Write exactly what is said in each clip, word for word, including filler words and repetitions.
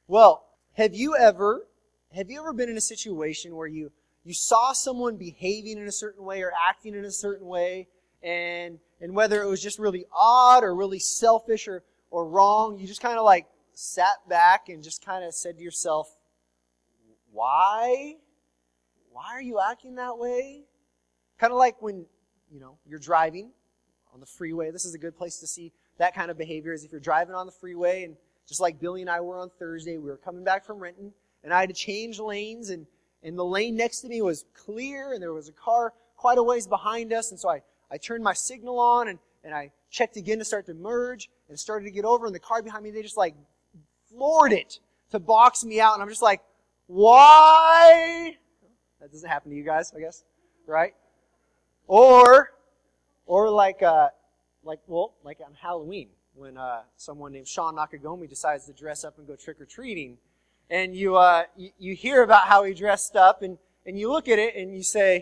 Well, have you ever, have you ever been in a situation where you, you saw someone behaving in a certain way or acting in a certain way, and and whether it was just really odd or really selfish or, or wrong, you just kind of like sat back and just kind of said to yourself, why? Why are you acting that way? Kind of like when, you know, you're driving on the freeway. This is a good place to see that kind of behavior, is if you're driving on the freeway, and just like Billy and I were on Thursday, we were coming back from Renton, and I had to change lanes, and, and the lane next to me was clear, and there was a car quite a ways behind us, and so I, I turned my signal on, and, and I checked again to start to merge, and it started to get over, and the car behind me, they just like floored it to box me out, and I'm just like, why? That doesn't happen to you guys, I guess, right? Or, or like, uh, like, well, like on Halloween, when uh, someone named Sean Nakagami decides to dress up and go trick-or-treating, and you, uh, you, you hear about how he dressed up, and, and you look at it and you say,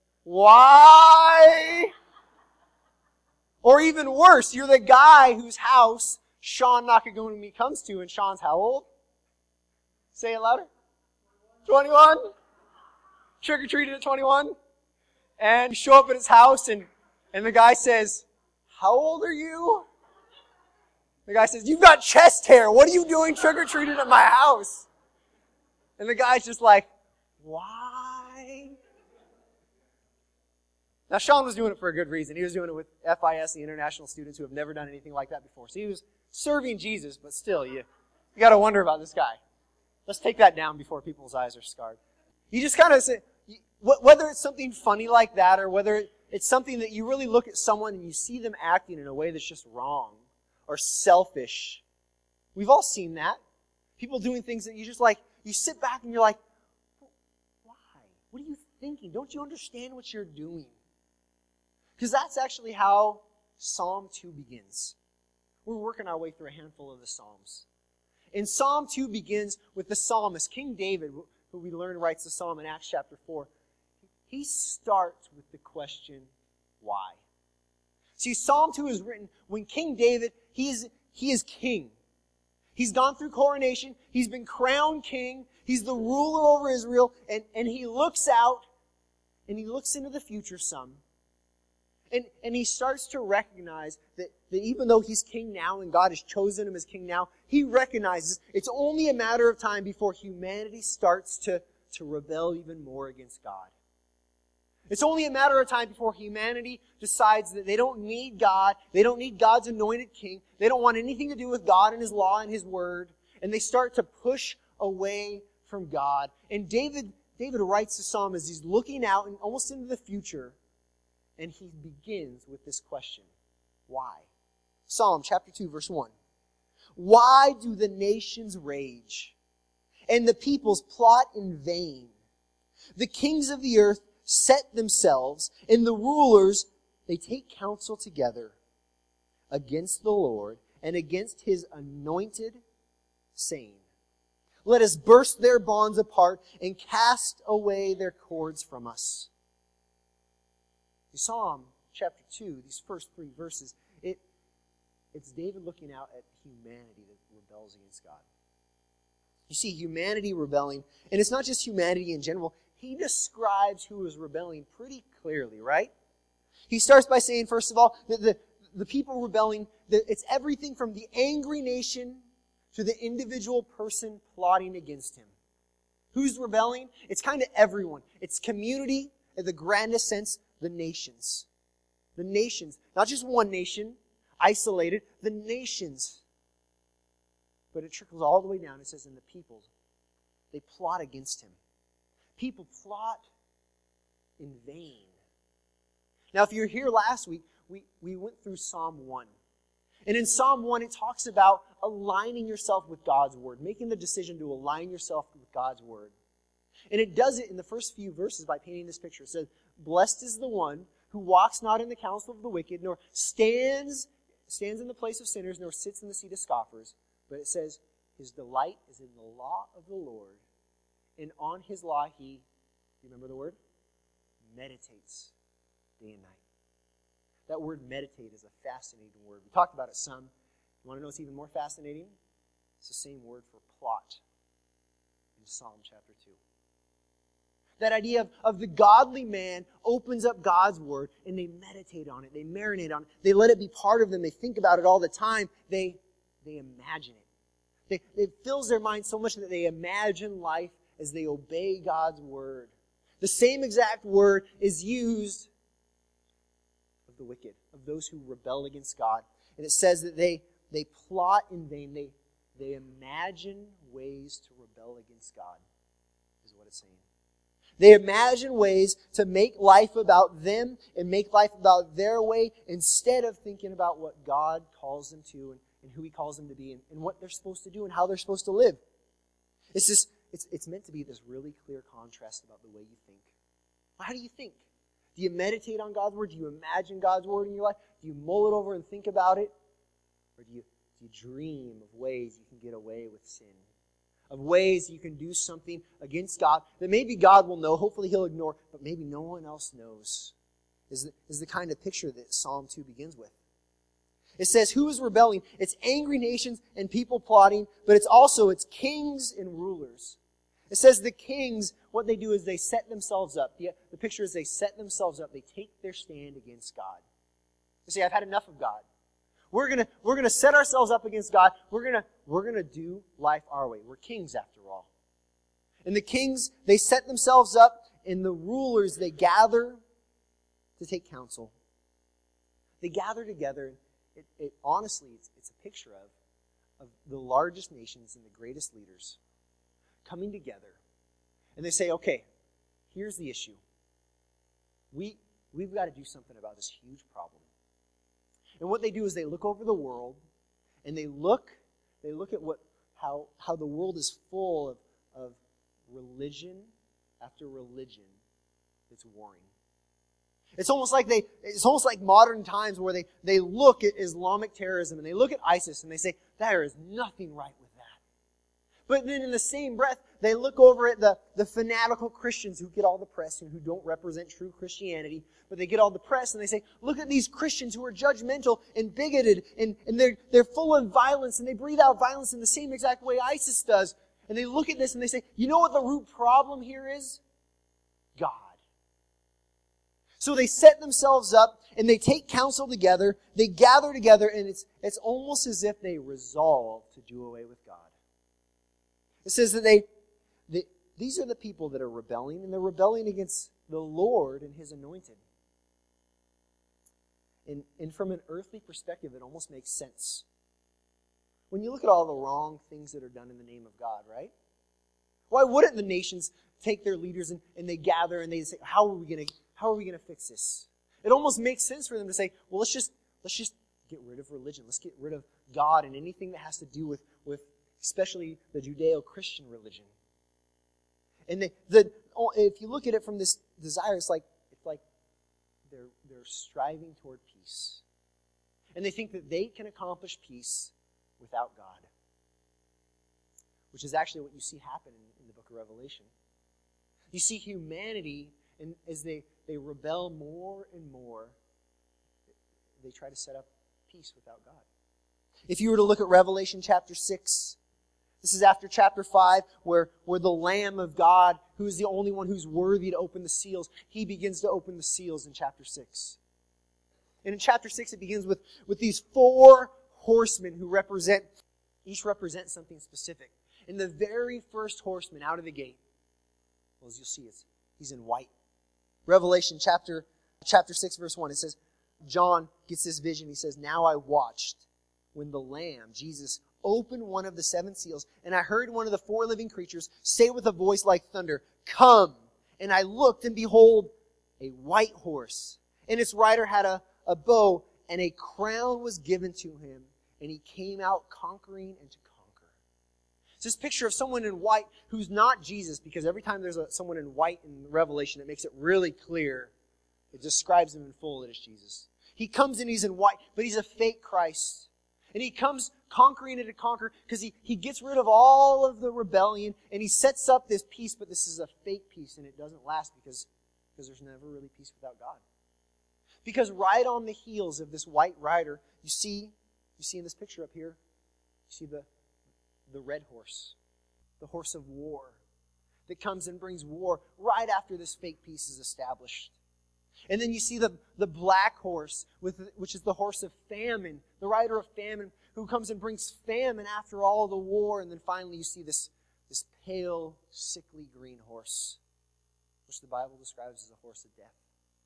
why? Or even worse, you're the guy whose house Sean Nakagami comes to, and Sean's how old? Say it louder. twenty-one? Trick-or-treated at twenty-one? And you show up at his house, and, and the guy says, how old are you? The guy says, you've got chest hair. What are you doing trick-or-treating at my house? And the guy's just like, why? Now, Sean was doing it for a good reason. He was doing it with F I S, the international students who have never done anything like that before. So he was serving Jesus, but still, you, you got to wonder about this guy. Let's take that down before people's eyes are scarred. You just kind of say, whether it's something funny like that, or whether it's something that you really look at someone and you see them acting in a way that's just wrong or selfish. We've all seen that. People doing things that you just like, you sit back and you're like, why? What are you thinking? Don't you understand what you're doing? Because that's actually how Psalm two begins. We're working our way through a handful of the Psalms. And Psalm two begins with the psalmist, King David, who we learn writes the psalm in Acts chapter four. He starts with the question, why? See, Psalm two is written when King David, he is, he is king. He's gone through coronation. He's been crowned king. He's the ruler over Israel. And, and he looks out, and he looks into the future some. And, and he starts to recognize that, that even though he's king now and God has chosen him as king now, he recognizes it's only a matter of time before humanity starts to, to rebel even more against God. It's only a matter of time before humanity decides that they don't need God, they don't need God's anointed king, they don't want anything to do with God and His law and His word, and they start to push away from God. And David, David writes the psalm as he's looking out and almost into the future, and he begins with this question, why? Psalm chapter two, verse one. Why do the nations rage, and the peoples plot in vain? The kings of the earth set themselves, and the rulers, they take counsel together against the Lord and against His anointed, saying, let us burst their bonds apart and cast away their cords from us. Psalm chapter two, these first three verses, it, it's David looking out at humanity that rebels against God. You see humanity rebelling, and it's not just humanity in general. He describes who is rebelling pretty clearly, right? He starts by saying, first of all, that the, the people rebelling, that it's everything from the angry nation to the individual person plotting against him. Who's rebelling? It's kind of everyone. It's community, in the grandest sense, the nations. The nations. Not just one nation, isolated, the nations. But it trickles all the way down. It says, in the peoples, they plot against him. People plot in vain. Now, if you were here last week, we, we went through Psalm one. And in Psalm one, it talks about aligning yourself with God's Word, making the decision to align yourself with God's Word. And it does it in the first few verses by painting this picture. It says, blessed is the one who walks not in the counsel of the wicked, nor stands, stands in the place of sinners, nor sits in the seat of scoffers. But it says, his delight is in the law of the Lord. And on His law he, remember the word? Meditates day and night. That word meditate is a fascinating word. We talked about it some. You want to know what's even more fascinating? It's the same word for plot. Psalm chapter two. That idea of, of the godly man opens up God's word and they meditate on it. They marinate on it. They let it be part of them. They think about it all the time. They, they imagine it. They, it fills their mind so much that they imagine life as they obey God's word. The same exact word is used of the wicked, of those who rebel against God. And it says that they, they plot in vain. They, they imagine ways to rebel against God, is what it's saying. They imagine ways to make life about them and make life about their way instead of thinking about what God calls them to and, and who He calls them to be and, and what they're supposed to do and how they're supposed to live. It's just, it's, it's meant to be this really clear contrast about the way you think. How do you think? Do you meditate on God's word? Do you imagine God's word in your life? Do you mull it over and think about it? Or do you, do you dream of ways you can get away with sin? Of ways you can do something against God that maybe God will know, hopefully He'll ignore, but maybe no one else knows, is the, is the kind of picture that Psalm two begins with. It says, who is rebelling? It's angry nations and people plotting, but it's also, it's kings and rulers. It says the kings, what they do is they set themselves up. The, the picture is they set themselves up. They take their stand against God. They say, I've had enough of God. We're gonna, we're gonna set ourselves up against God. We're gonna, we're gonna do life our way. We're kings after all. And the kings, they set themselves up, and the rulers, they gather to take counsel. They gather together. It, it, honestly, it's, it's a picture of, of the largest nations and the greatest leaders coming together. And they say, okay, here's the issue. We, we've got to do something about this huge problem. And what they do is they look over the world, and they look, they look at what how how the world is full of, of religion after religion that's warring. It's almost like they it's almost like modern times where they, they look at Islamic terrorism and they look at ISIS and they say, there is nothing right with that. But then in the same breath, they look over at the, the fanatical Christians who get all the press and who don't represent true Christianity, but they get all the press and they say, look at these Christians who are judgmental and bigoted and, and they're, they're full of violence and they breathe out violence in the same exact way ISIS does. And they look at this and they say, you know what the root problem here is? God. So they set themselves up and they take counsel together, they gather together, and it's, it's almost as if they resolve to do away with God. It says that they, they, these are the people that are rebelling, and they're rebelling against the Lord and His anointed. And, and from an earthly perspective, it almost makes sense. When you look at all the wrong things that are done in the name of God, right? Why wouldn't the nations take their leaders and, and they gather and they say, how are we going to how are we going to fix this? It almost makes sense for them to say, well, let's just let's just get rid of religion. Let's get rid of God and anything that has to do with, with especially the Judeo-Christian religion. And the, the if you look at it from this desire, it's like it's like they're they're striving toward peace. And they think that they can accomplish peace without God. Which is actually what you see happen in, in the book of Revelation. You see humanity, and as they, they rebel more and more, they try to set up peace without God. If you were to look at Revelation chapter six, this is after chapter five, where, where the Lamb of God, who is the only one who's worthy to open the seals, he begins to open the seals in chapter six. And in chapter six, it begins with, with these four horsemen who represent, each represent something specific. And the very first horseman out of the gate, well, as you'll see, it's, he's in white. Revelation chapter, chapter six, verse one, it says, John gets this vision. He says, now I watched when the Lamb, Jesus, opened one of the seven seals, and I heard one of the four living creatures say with a voice like thunder, come! And I looked, and behold, a white horse. And its rider had a, a bow, and a crown was given to him, and he came out conquering and to conquer. It's this picture of someone in white who's not Jesus, because every time there's a, someone in white in Revelation, it makes it really clear. It describes him in full that it's Jesus. He comes and he's in white, but he's a fake Christ. And he comes conquering and to conquer because he, he gets rid of all of the rebellion and he sets up this peace, but this is a fake peace and it doesn't last because, because there's never really peace without God. Because right on the heels of this white rider, you see, you see in this picture up here, you see the, the red horse, the horse of war. that comes and brings war right after this fake peace is established. And then you see the, the black horse, with, which is the horse of famine, the rider of famine, who comes and brings famine after all the war. And then finally you see this, this pale, sickly green horse, which the Bible describes as a horse of death.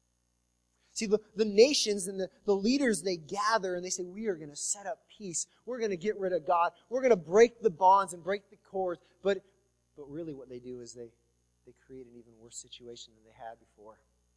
See, the, the nations and the, the leaders, they gather and they say, we are going to set up peace. We're going to get rid of God. We're going to break the bonds and break the cords. But, but really what they do is they, they create an even worse situation than they had before.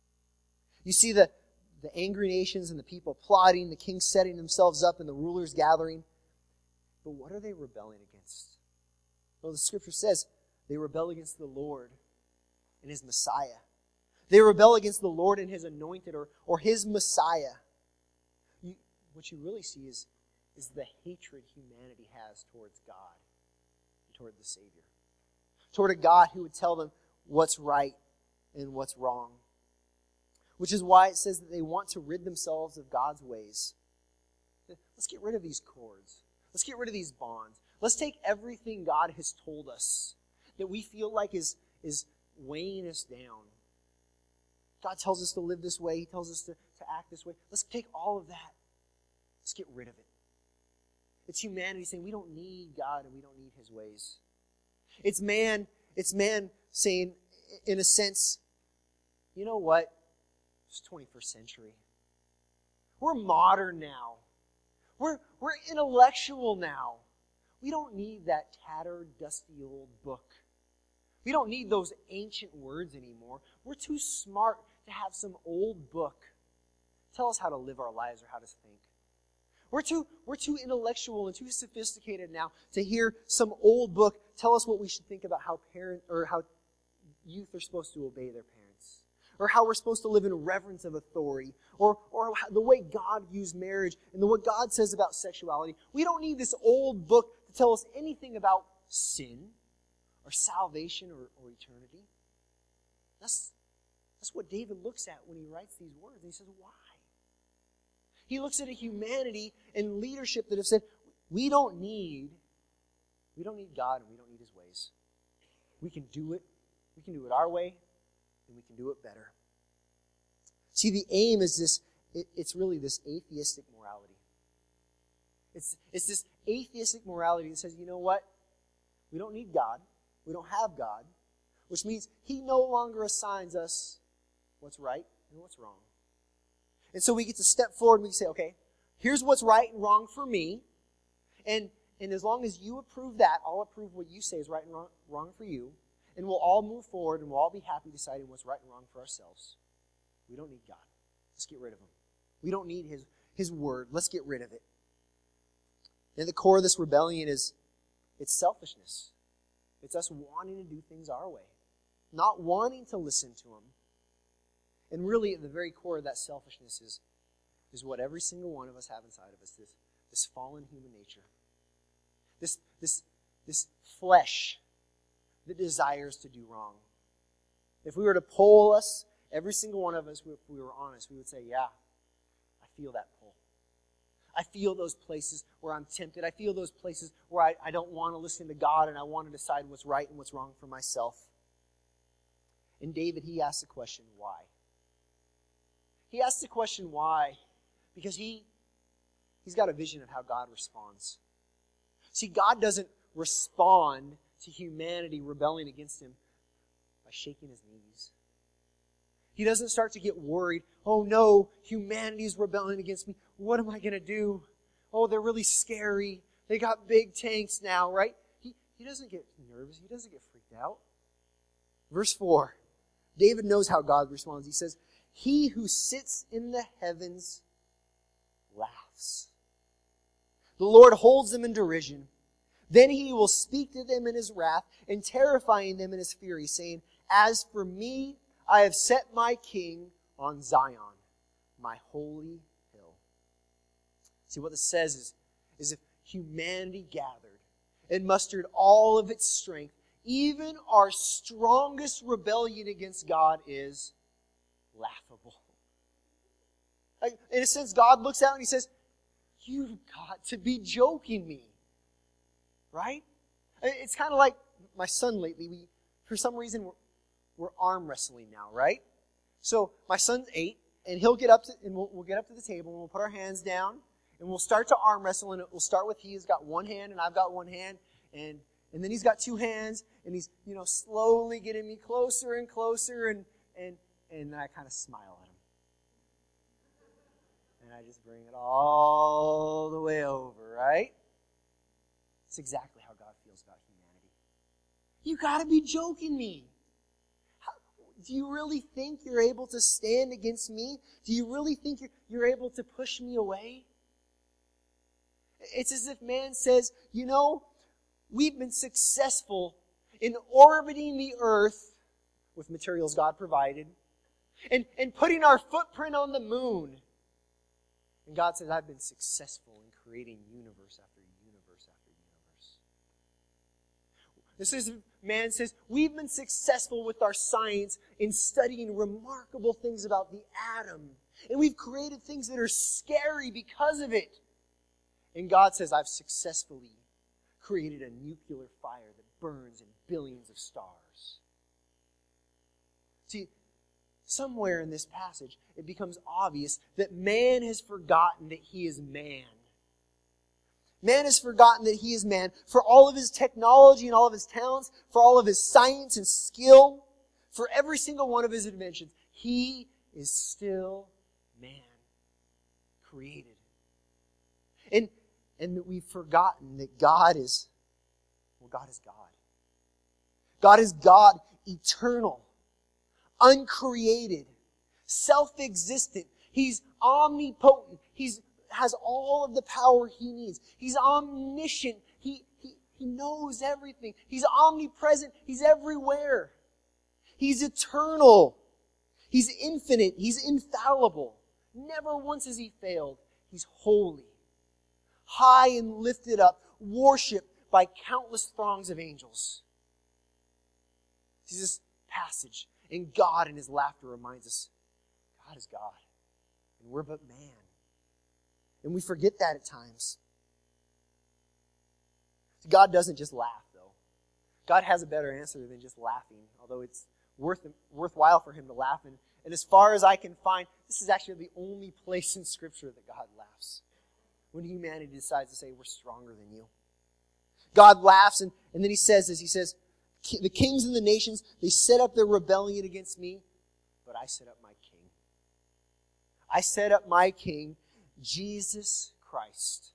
You see the, the angry nations and the people plotting, the kings setting themselves up and the rulers gathering. But what are they rebelling against? Well, the scripture says they rebel against the Lord and His Messiah. They rebel against the Lord and His anointed, or, or His Messiah. You, what you really see is, is the hatred humanity has towards God and toward the Savior. Toward a God who would tell them what's right and what's wrong. Which is why it says that they want to rid themselves of God's ways. Let's get rid of these cords. Let's get rid of these bonds. Let's take everything God has told us that we feel like is, is weighing us down. God tells us to live this way. He tells us to, to act this way. Let's take all of that. Let's get rid of it. It's humanity saying we don't need God and we don't need His ways. It's man, it's man saying, in a sense, you know what? It's twenty-first century. We're modern now. We're, we're intellectual now. We don't need that tattered, dusty old book. We don't need those ancient words anymore. We're too smart to have some old book tell us how to live our lives or how to think. We're too, we're too intellectual and too sophisticated now to hear some old book tell us what we should think about how parent or how youth are supposed to obey their parents, or how we're supposed to live in reverence of authority, or, or how, the way God views marriage and the, what God says about sexuality. We don't need this old book to tell us anything about sin or salvation or, or eternity. That's, that's what David looks at when he writes these words. And he says, why? He looks at a humanity and leadership that have said, we don't need, we don't need God and we don't need His ways. We can do it. We can do it our way and we can do it better. See, the aim is this, it, it's really this atheistic morality. It's, it's this atheistic morality that says, you know what? We don't need God. We don't have God, which means He no longer assigns us what's right and what's wrong. And so we get to step forward and we can say, okay, here's what's right and wrong for me. And, and as long as you approve that, I'll approve what you say is right and wrong, wrong for you. And we'll all move forward and we'll all be happy deciding what's right and wrong for ourselves. We don't need God. Let's get rid of Him. We don't need His, His word. Let's get rid of it. And the core of this rebellion is it's selfishness. It's us wanting to do things our way, not wanting to listen to Him. And really, at the very core of that selfishness is, is what every single one of us have inside of us, this, this fallen human nature. This, this, this flesh that desires to do wrong. If we were to poll us, every single one of us, if we were honest, we would say, yeah, I feel that pull. I feel those places where I'm tempted. I feel those places where I, I don't want to listen to God and I want to decide what's right and what's wrong for myself. And David, he asks the question, why? He asks the question, why? Because he, he's got a vision of how God responds. See, God doesn't respond to humanity rebelling against Him by shaking His knees. He doesn't start to get worried. Oh no, humanity's rebelling against me. What am I going to do? Oh, they're really scary. They got big tanks now, right? He, he doesn't get nervous. He doesn't get freaked out. Verse four, David knows how God responds. He says, He who sits in the heavens laughs. The Lord holds them in derision. Then He will speak to them in His wrath and terrifying them in His fury, saying, As for me, I have set my king on Zion, my holy hill. See, what this says is, is if humanity gathered and mustered all of its strength, even our strongest rebellion against God is laughable. Like, in a sense, God looks out and He says, you've got to be joking me. Right? It's kind of like my son lately. We for some reason, we're, we're arm wrestling now, right? So my son's eight, and he'll get up to, and we'll, we'll get up to the table, and we'll put our hands down, and we'll start to arm wrestle, and it will start with he's got one hand, and I've got one hand, and and then he's got two hands, and he's, you know, slowly getting me closer and closer, and and and then I kind of smile at him. And I just bring it all the way over, right? It's exactly how God feels about humanity. You gotta be joking me. How, do you really think you're able to stand against me? Do you really think you're, you're able to push me away? It's as if man says, you know, we've been successful in orbiting the earth with materials God provided and, and putting our footprint on the moon. And God says, I've been successful in creating universe after universe after universe. This is, man says, we've been successful with our science in studying remarkable things about the atom. And we've created things that are scary because of it. And God says, I've successfully created a nuclear fire that burns in billions of stars. See, somewhere in this passage, it becomes obvious that man has forgotten that he is man. Man has forgotten that he is man. For all of his technology and all of his talents, for all of his science and skill, for every single one of his inventions, he is still man, created. And And that we've forgotten that God is, well, God is God. God is God, eternal, uncreated, self-existent. He's omnipotent. He's has all of the power he needs. He's omniscient. He, he, he knows everything. He's omnipresent. He's everywhere. He's eternal. He's infinite. He's infallible. Never once has he failed. He's holy, high and lifted up, worshipped by countless throngs of angels. See, this passage, and God in his laughter reminds us, God is God, and we're but man. And we forget that at times. God doesn't just laugh, though. God has a better answer than just laughing, although it's worth worthwhile for him to laugh. And, and as far as I can find, this is actually the only place in Scripture that God laughs. When humanity decides to say, we're stronger than you. God laughs, and, and then he says this. He says, the kings and the nations, they set up their rebellion against me, but I set up my king. I set up my king, Jesus Christ.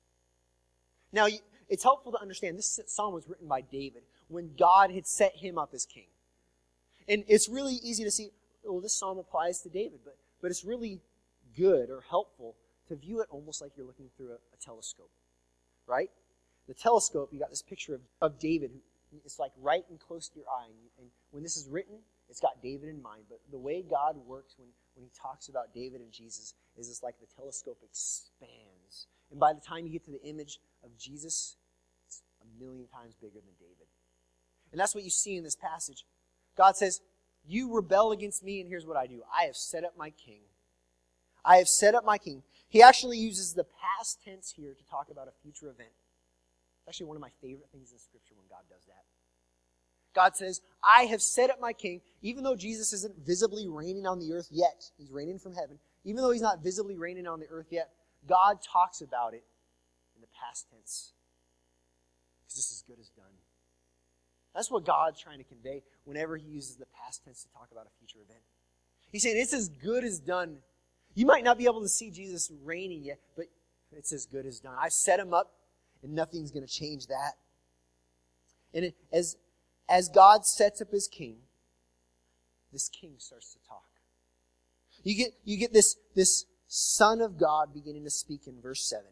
Now, it's helpful to understand, this psalm was written by David when God had set him up as king. And it's really easy to see, well, this psalm applies to David, but, but it's really good or helpful to view it almost like you're looking through a, a telescope, right? The telescope, you got this picture of, of David. It's like right and close to your eye. And, you, and when this is written, it's got David in mind. But the way God works when, when he talks about David and Jesus is it's like the telescope expands. And by the time you get to the image of Jesus, it's a million times bigger than David. And that's what you see in this passage. God says, you rebel against me, and here's what I do. I have set up my king. I have set up my king. He actually uses the past tense here to talk about a future event. It's actually one of my favorite things in Scripture when God does that. God says, I have set up my king, even though Jesus isn't visibly reigning on the earth yet. He's reigning from heaven. Even though he's not visibly reigning on the earth yet, God talks about it in the past tense. Because this is good as done. That's what God's trying to convey whenever he uses the past tense to talk about a future event. He's saying it's as good as done. You might not be able to see Jesus reigning yet, but it's as good as done. I've set him up, and nothing's going to change that. And it, as, as God sets up his king, this king starts to talk. You get, you get this, this Son of God beginning to speak in verse seven.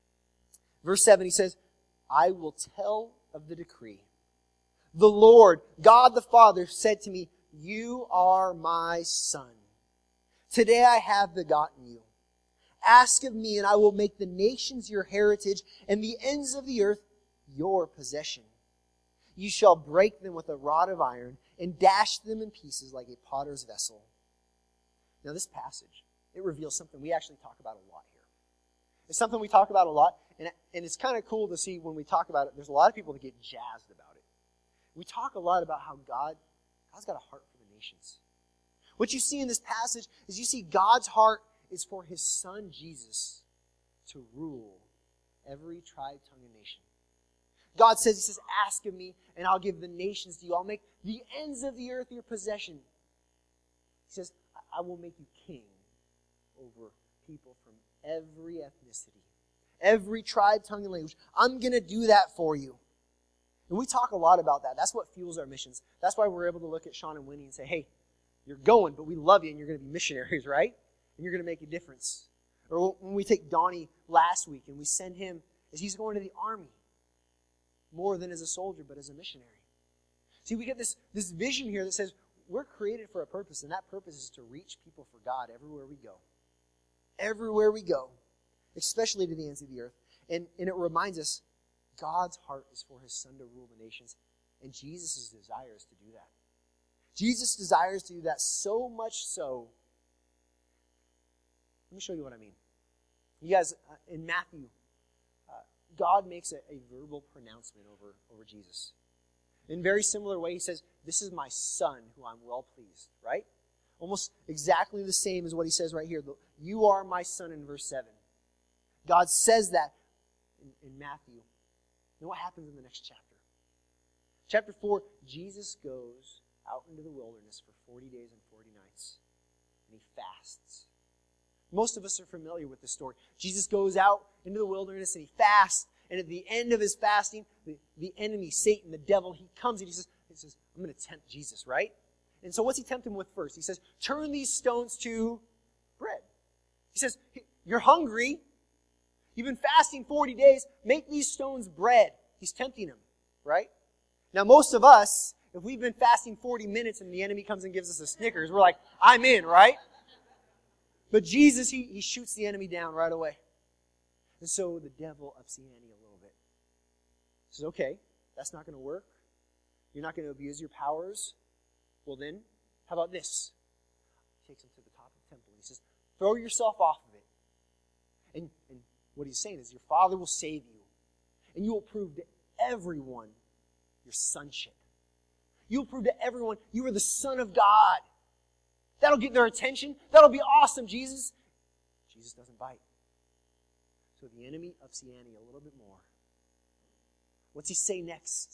Verse seven, he says, I will tell of the decree. The Lord, God the Father, said to me, you are my son. Today I have begotten you. Ask of me, and I will make the nations your heritage, and the ends of the earth your possession. You shall break them with a rod of iron, and dash them in pieces like a potter's vessel. Now this passage, it reveals something we actually talk about a lot here. It's something we talk about a lot, and, and it's kind of cool to see when we talk about it, there's a lot of people that get jazzed about it. We talk a lot about how God God's got a heart for the nations. What you see in this passage is you see God's heart is for his son Jesus to rule every tribe, tongue, and nation. God says, he says, ask of me, and I'll give the nations to you. I'll make the ends of the earth your possession. He says, I will make you king over people from every ethnicity, every tribe, tongue, and language. I'm going to do that for you. And we talk a lot about that. That's what fuels our missions. That's why we're able to look at Sean and Winnie and say, hey, you're going, but we love you, and you're going to be missionaries, right? And you're going to make a difference. Or when we take Donnie last week and we send him as he's going to the army, more than as a soldier, but as a missionary. See, we get this, this vision here that says we're created for a purpose, and that purpose is to reach people for God everywhere we go. Everywhere we go, especially to the ends of the earth. And, and it reminds us God's heart is for his son to rule the nations, and Jesus' desire is to do that. Jesus desires to do that so much so. Let me show you what I mean. You guys, uh, in Matthew, uh, God makes a, a verbal pronouncement over, over Jesus. In a very similar way, he says, this is my son who I'm well pleased, right? Almost exactly the same as what he says right here. You are my son in verse seven. God says that in, in Matthew. You know what happens in the next chapter? Chapter four, Jesus goes out into the wilderness for forty days and forty nights. And he fasts. Most of us are familiar with this story. Jesus goes out into the wilderness and he fasts. And at the end of his fasting, the, the enemy, Satan, the devil, he comes and he says, he says, I'm going to tempt Jesus, right? And so what's he tempt him with first? He says, turn these stones to bread. He says, you're hungry. You've been fasting forty days. Make these stones bread. He's tempting him, right? Now, most of us, if we've been fasting forty minutes and the enemy comes and gives us a Snickers, we're like, I'm in, right? But Jesus, he, he shoots the enemy down right away. And so the devil ups the ante a little bit. He says, okay, that's not going to work. You're not going to abuse your powers. Well then, how about this? He takes him to the top of the temple. He says, throw yourself off of it. And, and what he's saying is, your Father will save you. And you will prove to everyone your sonship. You'll prove to everyone you are the Son of God. That'll get their attention. That'll be awesome, Jesus. Jesus doesn't bite. So the enemy ups the ante a little bit more. What's he say next?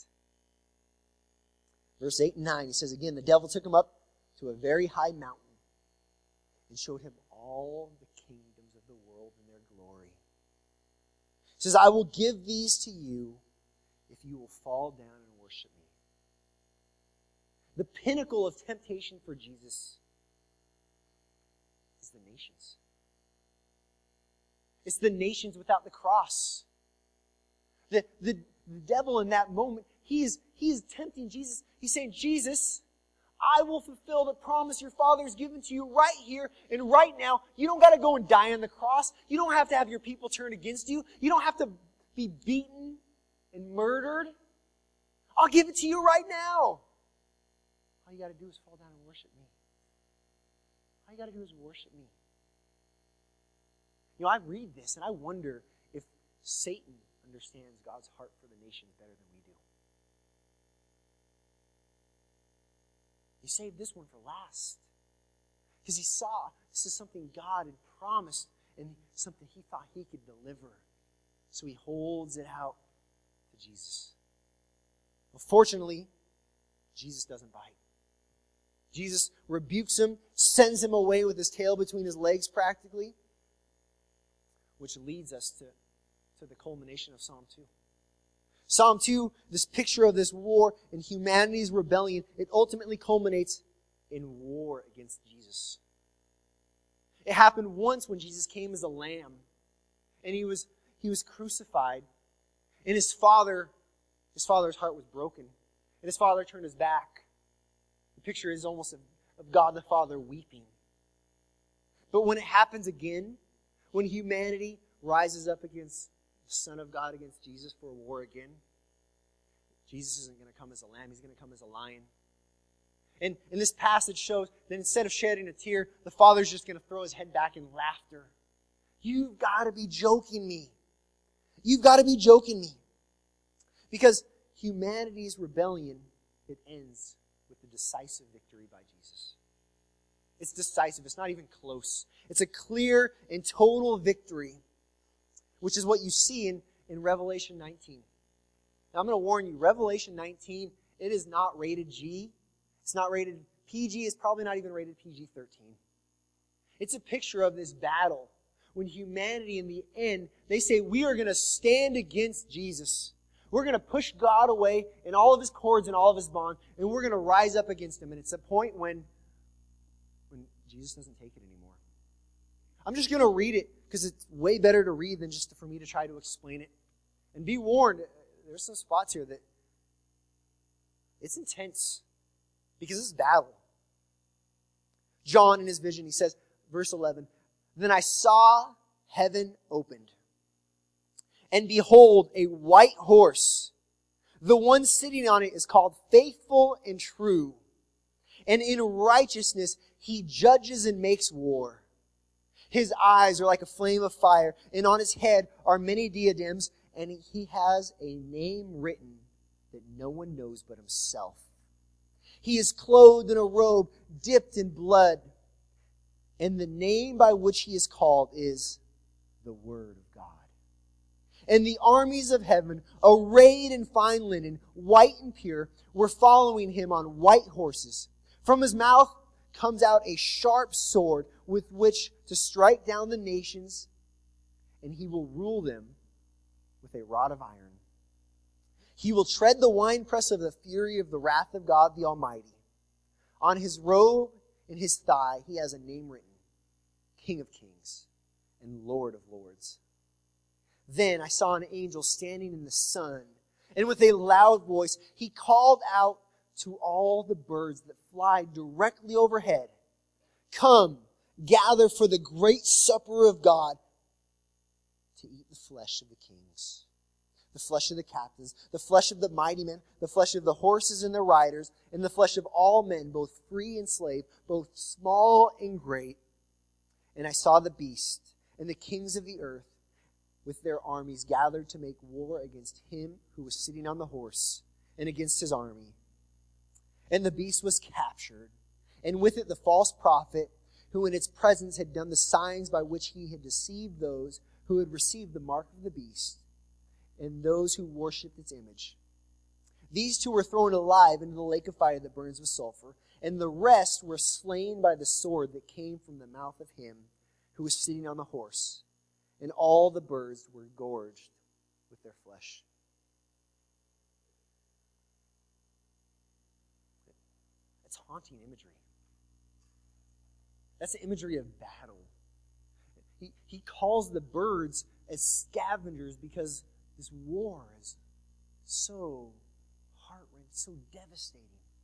Verse eight and nine, he says again, the devil took him up to a very high mountain and showed him all the kingdoms of the world and their glory. He says, I will give these to you if you will fall down and worship me. The pinnacle of temptation for Jesus is the nations. It's the nations without the cross. The, the, the devil in that moment, he is, he is tempting Jesus. He's saying, Jesus, I will fulfill the promise your Father has given to you right here and right now. You don't got to go and die on the cross. You don't have to have your people turn against you. You don't have to be beaten and murdered. I'll give it to you right now. All you got to do is fall down and worship me. All you got to do is worship me. You know, I read this and I wonder if Satan understands God's heart for the nations better than we do. He saved this one for last. Because he saw this is something God had promised and something he thought he could deliver. So he holds it out to Jesus. Well, fortunately, Jesus doesn't bite. Jesus rebukes him, sends him away with his tail between his legs practically, which leads us to, to the culmination of Psalm two. Psalm two, this picture of this war and humanity's rebellion, it ultimately culminates in war against Jesus. It happened once when Jesus came as a lamb, and he was, he was crucified, and his father, his father's heart was broken, and his father turned his back. The picture is almost of, of God the Father weeping. But when it happens again, when humanity rises up against the Son of God, against Jesus for a war again, Jesus isn't going to come as a lamb. He's going to come as a lion. And, and this passage shows that instead of shedding a tear, the Father's just going to throw his head back in laughter. You've got to be joking me. You've got to be joking me. Because humanity's rebellion, it ends with the decisive victory by Jesus. It's decisive. It's not even close. It's a clear and total victory, which is what you see in, in Revelation nineteen. Now, I'm going to warn you, Revelation nineteen, it is not rated G. It's not rated P G. It's probably not even rated P G thirteen. It's a picture of this battle when humanity in the end, they say, we are going to stand against Jesus. We're going to push God away in all of his cords and all of his bonds, and we're going to rise up against him. And it's a point when, when Jesus doesn't take it anymore. I'm just going to read it because it's way better to read than just for me to try to explain it. And be warned, there's some spots here that it's intense because it's battle. John, in his vision, he says, verse eleven, then I saw heaven opened, and behold, a white horse. The one sitting on it is called Faithful and True, and in righteousness he judges and makes war. His eyes are like a flame of fire, and on his head are many diadems, and he has a name written that no one knows but himself. He is clothed in a robe dipped in blood, and the name by which he is called is the Word of God. And the armies of heaven, arrayed in fine linen, white and pure, were following him on white horses. From his mouth comes out a sharp sword with which to strike down the nations, and he will rule them with a rod of iron. He will tread the winepress of the fury of the wrath of God the Almighty. On his robe and his thigh he has a name written, King of Kings and Lord of Lords. Then I saw an angel standing in the sun, and with a loud voice he called out to all the birds that fly directly overhead, come, gather for the great supper of God, to eat the flesh of the kings, the flesh of the captains, the flesh of the mighty men, the flesh of the horses and their riders, and the flesh of all men, both free and slave, both small and great. And I saw the beast and the kings of the earth with their armies gathered to make war against him who was sitting on the horse and against his army. And the beast was captured, and with it the false prophet, who in its presence had done the signs by which he had deceived those who had received the mark of the beast, and those who worshipped its image. These two were thrown alive into the lake of fire that burns with sulfur, and the rest were slain by the sword that came from the mouth of him who was sitting on the horse, and all the birds were gorged with their flesh. That's haunting imagery. That's the imagery of battle. He, he calls the birds as scavengers because this war is so heart-wrenching, so devastating.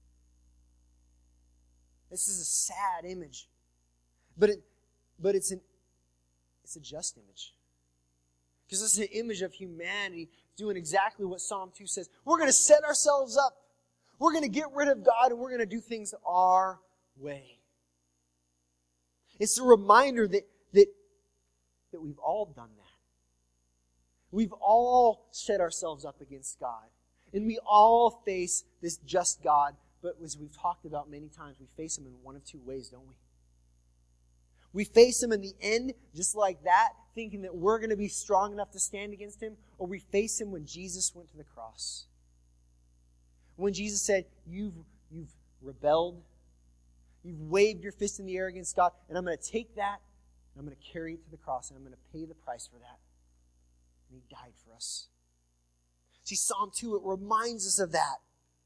This is a sad image. But it but it's an it's a just image. Because it's an image of humanity doing exactly what Psalm two says. We're going to set ourselves up. We're going to get rid of God and we're going to do things our way. It's a reminder that, that, that we've all done that. We've all set ourselves up against God. And we all face this just God. But as we've talked about many times, we face Him in one of two ways, don't we? We face Him in the end, just like that, thinking that we're going to be strong enough to stand against Him. Or we face Him when Jesus went to the cross. When Jesus said, you've, you've rebelled, you've waved your fist in the air against God, and I'm going to take that, and I'm going to carry it to the cross, and I'm going to pay the price for that. And He died for us. See, Psalm two, it reminds us of that.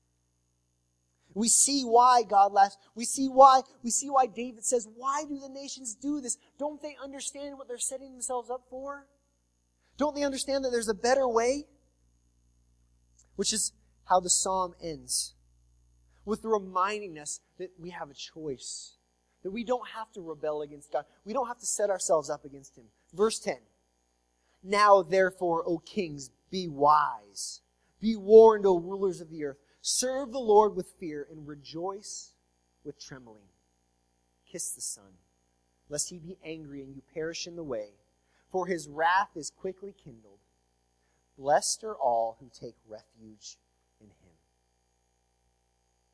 We see why God laughs. We see why, we see why David says, why do the nations do this? Don't they understand what they're setting themselves up for? Don't they understand that there's a better way? Which is how the psalm ends, with reminding us that we have a choice, that we don't have to rebel against God. We don't have to set ourselves up against Him. Verse ten, now therefore, O kings, be wise. Be warned, O rulers of the earth. Serve the Lord with fear and rejoice with trembling. Kiss the Son, lest He be angry and you perish in the way, for His wrath is quickly kindled. Blessed are all who take refuge in Him.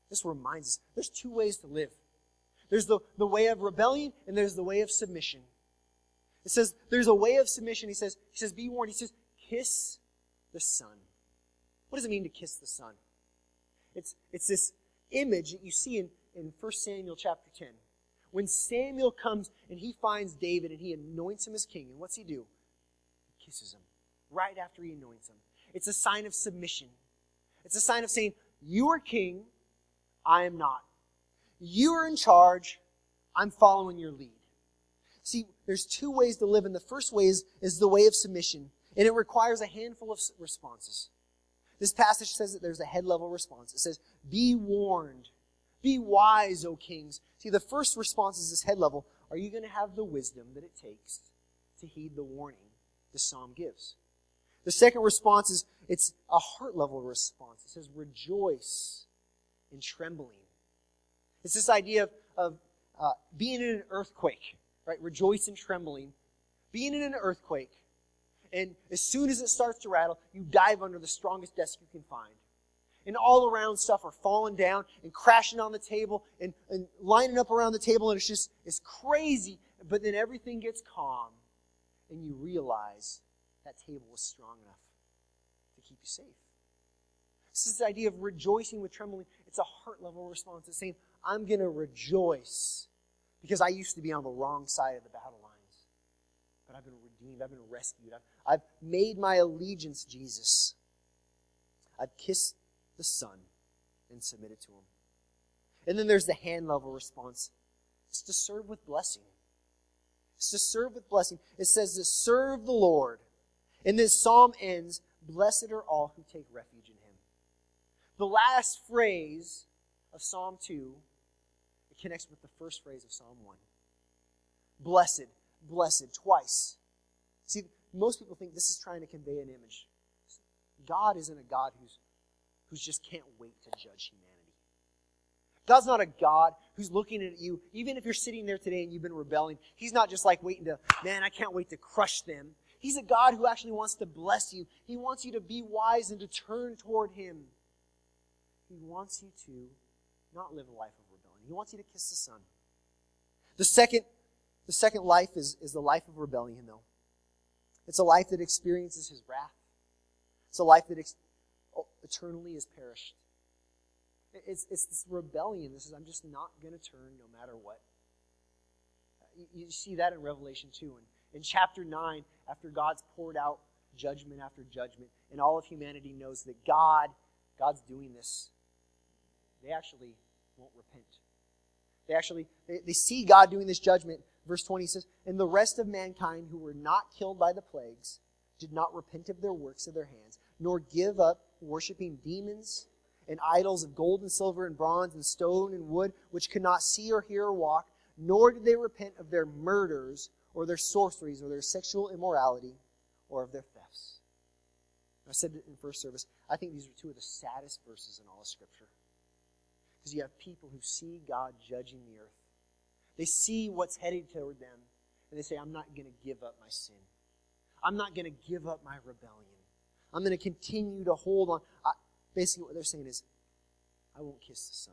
This reminds us there's two ways to live. There's the, the way of rebellion and there's the way of submission. It says there's a way of submission. He says, he says, be warned. He says, kiss the Son. What does it mean to kiss the Son? It's, it's this image that you see in, in First Samuel chapter ten. When Samuel comes and he finds David and he anoints him as king, and what's he do? He kisses him right after he anoints him. It's a sign of submission. It's a sign of saying, you are king, I am not. You are in charge, I'm following your lead. See, there's two ways to live, and the first way is, is the way of submission, and it requires a handful of responses. This passage says that there's a head-level response. It says, be warned. Be wise, O kings. See, the first response is this head level. Are you going to have the wisdom that it takes to heed the warning the psalm gives? The second response is, it's a heart-level response. It says, rejoice in trembling. It's this idea of, of uh, being in an earthquake, right? Rejoice in trembling. Being in an earthquake. And as soon as it starts to rattle, you dive under the strongest desk you can find. And all around stuff are falling down and crashing on the table and, and lining up around the table, and it's just, it's crazy. But then everything gets calm, and you realize that table was strong enough to keep you safe. This is the idea of rejoicing with trembling. It's a heart-level response. It's saying, I'm going to rejoice because I used to be on the wrong side of the battle lines. But I've been redeemed. I've been rescued. I've, I've made my allegiance, Jesus. I've kissed the Son and submitted to Him. And then there's the hand-level response. It's to serve with blessing. It's to serve with blessing. It says to serve the Lord. And this psalm ends, blessed are all who take refuge in Him. The last phrase of Psalm two, it connects with the first phrase of Psalm one. Blessed, blessed, twice. See, most people think this is trying to convey an image. God isn't a God who's, who's just can't wait to judge humanity. God's not a God who's looking at you, even if you're sitting there today and you've been rebelling. He's not just like waiting to, man, I can't wait to crush them. He's a God who actually wants to bless you. He wants you to be wise and to turn toward Him. He wants you to not live a life of rebellion. He wants you to kiss the Son. The second, the second life is, is the life of rebellion, though. It's a life that experiences His wrath. It's a life that ex- eternally is perished. It's, it's this rebellion. This is, I'm just not going to turn no matter what. You, you see that in Revelation two. And in chapter nine, after God's poured out judgment after judgment, and all of humanity knows that God, God's doing this, they actually won't repent. They actually, they, they see God doing this judgment. Verse twenty says, and the rest of mankind who were not killed by the plagues did not repent of their works of their hands, nor give up worshiping demons and idols of gold and silver and bronze and stone and wood, which could not see or hear or walk, nor did they repent of their murders or their sorceries or their sexual immorality or of their thefts. I said it in first service, I think these are two of the saddest verses in all of Scripture. Because you have people who see God judging the earth. They see what's headed toward them, and they say, I'm not going to give up my sin. I'm not going to give up my rebellion. I'm going to continue to hold on. I, basically what they're saying is, I won't kiss the Son.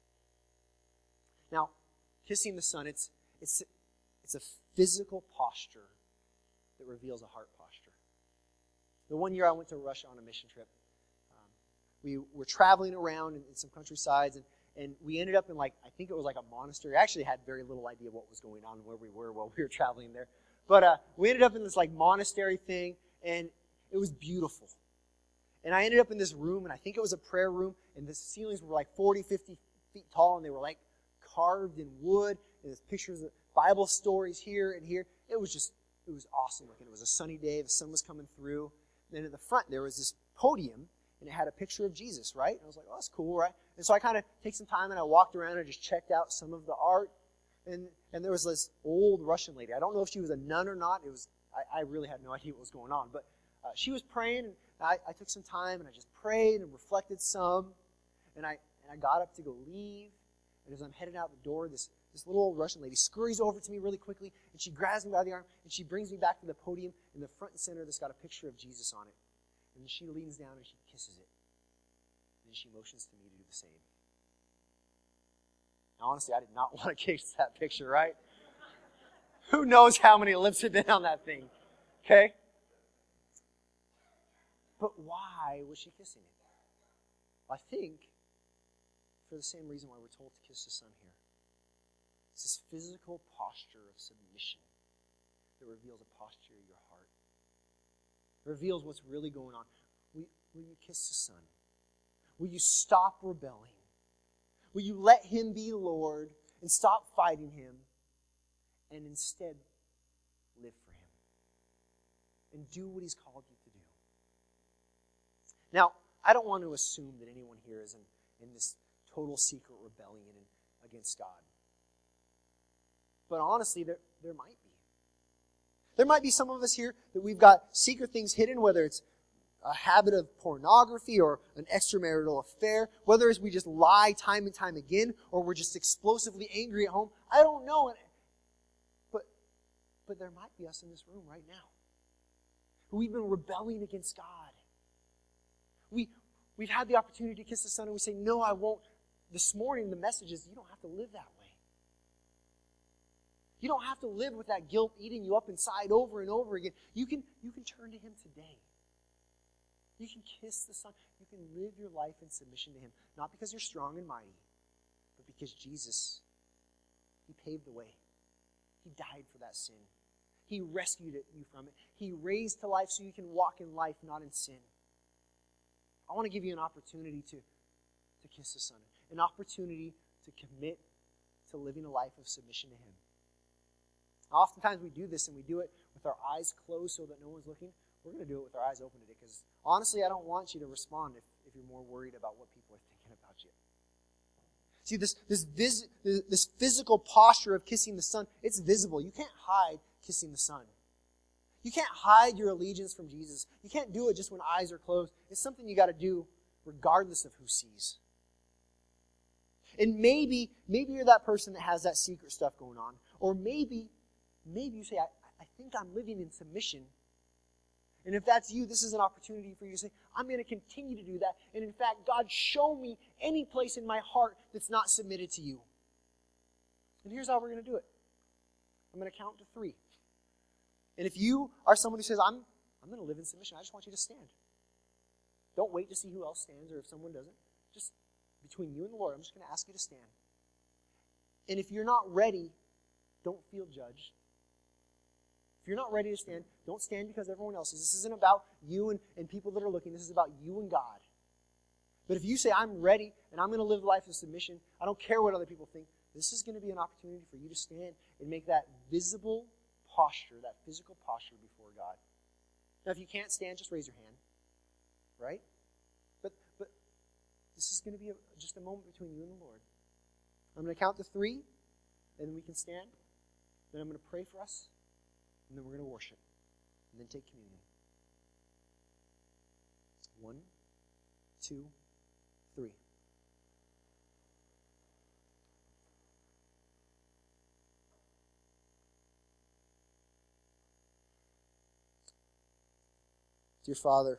Now, kissing the Son, it's, it's, it's a physical posture that reveals a heart posture. The one year I went to Russia on a mission trip, um, we were traveling around in, in some countrysides, and, and we ended up in like, I think it was like a monastery. I actually had very little idea what was going on and where we were while we were traveling there. But uh, we ended up in this like monastery thing, and it was beautiful. And I ended up in this room, and I think it was a prayer room, and the ceilings were like forty, fifty feet tall, and they were like carved in wood, and there's pictures of Bible stories here and here. It was just, it was awesome looking. It was a sunny day, the sun was coming through. And then at the front, there was this podium, and it had a picture of Jesus, right? And I was like, oh, that's cool, right? And so I kind of take some time, and I walked around and just checked out some of the art. And and there was this old Russian lady. I don't know if she was a nun or not. It was I, I really had no idea what was going on. But uh, she was praying, and I, I took some time, and I just prayed and reflected some. And I and I got up to go leave. And as I'm heading out the door, this, this little old Russian lady scurries over to me really quickly, and she grabs me by the arm, and she brings me back to the podium. In the front and center, that's got a picture of Jesus on it. And she leans down, and she kisses it. And she motions to me to do the same. Now, honestly, I did not want to kiss that picture, right? Who knows how many lips had been on that thing, okay? But why was she kissing it? I think for the same reason why we're told to kiss the Son here. It's this physical posture of submission that reveals a posture of your heart. It reveals what's really going on. Will, will you kiss the Son? Will you stop rebelling? Will you let Him be Lord and stop fighting Him and instead live for Him and do what He's called you to do? Now, I don't want to assume that anyone here is in, in this total secret rebellion against God. But honestly, there, there might be. There might be some of us here that we've got secret things hidden, whether it's a habit of pornography or an extramarital affair, whether it's we just lie time and time again, or we're just explosively angry at home. I don't know. But, but there might be us in this room right now. We've been rebelling against God. We, we've had the opportunity to kiss the Son, and we say, no, I won't. This morning, the message is you don't have to live that way. You don't have to live with that guilt eating you up inside over and over again. You can, you can turn to Him today. You can kiss the Son. You can live your life in submission to Him. Not because you're strong and mighty, but because Jesus, He paved the way. He died for that sin. He rescued it, you from it. He raised to life so you can walk in life, not in sin. I want to give you an opportunity to, to kiss the Son. An opportunity to commit to living a life of submission to Him. Oftentimes we do this and we do it with our eyes closed so that no one's looking. We're going to do it with our eyes open today because honestly, I don't want you to respond if, if you're more worried about what people are thinking about you. See, this, this, vis, this physical posture of kissing the Son, it's visible. You can't hide kissing the Son. You can't hide your allegiance from Jesus. You can't do it just when eyes are closed. It's something you got to do regardless of who sees. And maybe, maybe you're that person that has that secret stuff going on. Or maybe, maybe you say, I, I think I'm living in submission. And if that's you, this is an opportunity for you to say, I'm going to continue to do that. And in fact, God, show me any place in my heart that's not submitted to you. And here's how we're going to do it. I'm going to count to three. And if you are someone who says, I'm, I'm going to live in submission, I just want you to stand. Don't wait to see who else stands or if someone doesn't. Just between you and the Lord, I'm just going to ask you to stand. And if you're not ready, don't feel judged. If you're not ready to stand, don't stand because everyone else is. This isn't about you and, and people that are looking. This is about you and God. But if you say, I'm ready and I'm going to live a life of submission, I don't care what other people think, this is going to be an opportunity for you to stand and make that visible posture, that physical posture before God. Now, if you can't stand, just raise your hand. Right? But but this is going to be a, just a moment between you and the Lord. I'm going to count to three, and then we can stand. Then I'm going to pray for us, and then we're going to worship, and then take communion. One, two, three. Dear Father,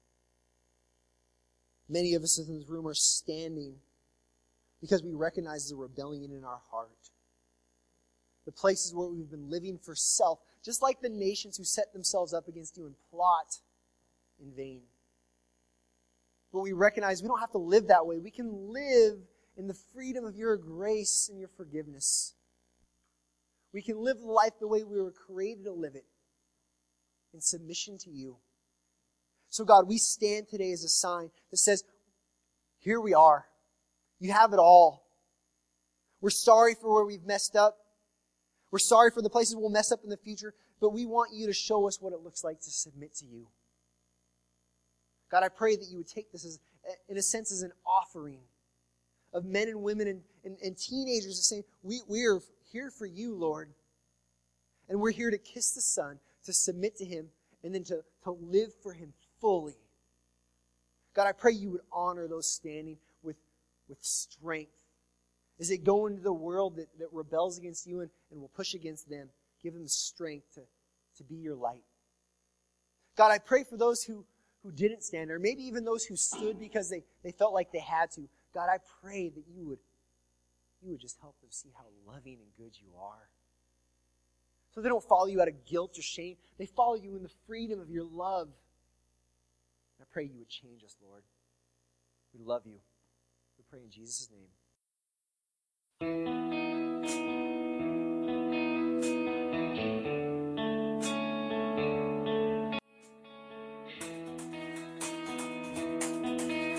many of us in this room are standing because we recognize the rebellion in our heart. The places where we've been living for self, just like the nations who set themselves up against you and plot in vain. But we recognize we don't have to live that way. We can live in the freedom of your grace and your forgiveness. We can live life the way we were created to live it, in submission to you. So God, we stand today as a sign that says, here we are. You have it all. We're sorry for where we've messed up. We're sorry for the places we'll mess up in the future, but we want you to show us what it looks like to submit to you. God, I pray that you would take this as, in a sense, as an offering of men and women and, and, and teenagers saying, we, we are here for you, Lord. And we're here to kiss the Son, to submit to Him, and then to, to live for Him fully. God, I pray you would honor those standing with, with strength. As they go into the world that, that rebels against you and, and will push against them, give them the strength to, to be your light. God, I pray for those who, who didn't stand, or maybe even those who stood because they, they felt like they had to. God, I pray that you would, you would just help them see how loving and good you are. So they don't follow you out of guilt or shame. They follow you in the freedom of your love. And I pray you would change us, Lord. We love you. We pray in Jesus' name.